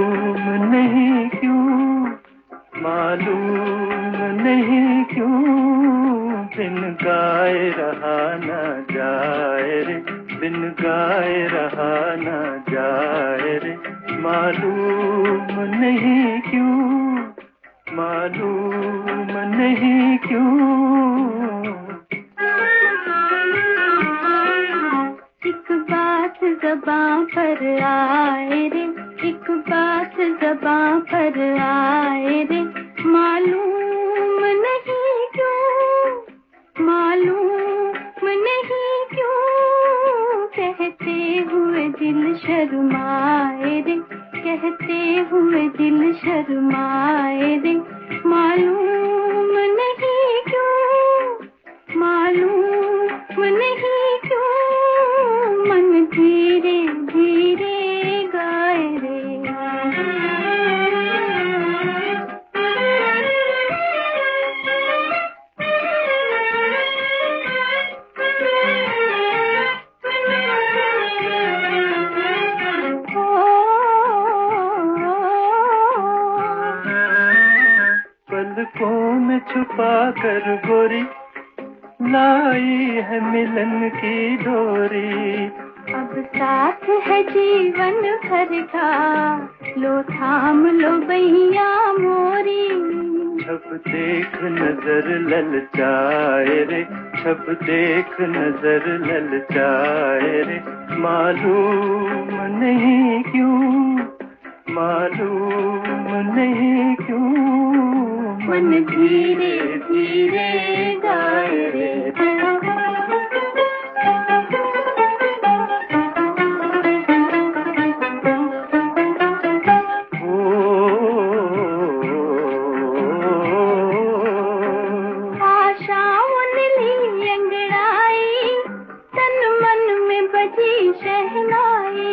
मालूम नहीं क्यों, मालूम नहीं क्यों, बिन गाए रहा न जाए रे, बिन गाए रहा न जाए रे, मालूम नहीं क्यों, मालूम नहीं क्यों। एक बात ज़बां पर आए रे, एक बात ज़बां पर आए रे, मालूम नहीं क्यों, मालूम नहीं क्यों, कहते हुए दिल शर्माए रे, कहते हुए दिल शर्माए रे, मालूम नहीं क्यों, मालूम नहीं क्यों, मन धीरे धीरे गाए रे। पलकों में छुपा कर गोरी लाई है मिलन की डोरी, अब साथ है जीवन भर का, लो थाम लो बैया मोरी। छप देख नजर ललचाए रे, छप देख नजर ललचाए रे, मालूम नहीं क्यों, मालूम नहीं क्यों, मन धीरे धीरे गाए रे। आशाओं ने ली अंगड़ाई, तन मन में बजी शहनाई।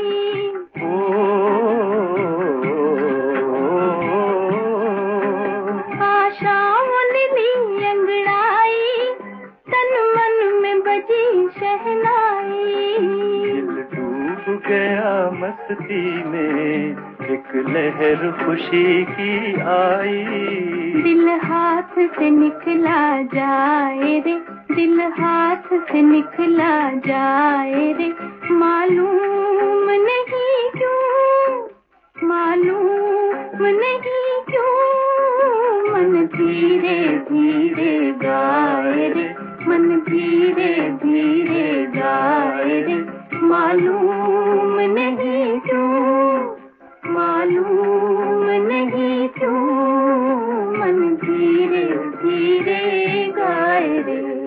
आशाओं ने ली अंगड़ाई, तन मन में बजी शहनाई। दिल डूब गया मस्ती में, एक लहर खुशी की आई। दिल हाथ से निकला जाए रे, दिल हाथ से निकला जाए रे, मालूम नहीं क्यों, मालूम नहीं क्यों, मन धीरे धीरे गाए रे, मन धीरे धीरे गाए रे, मालूम नहीं क्यों, मालूम नहीं क्यों, मन धीरे धीरे गाए रे।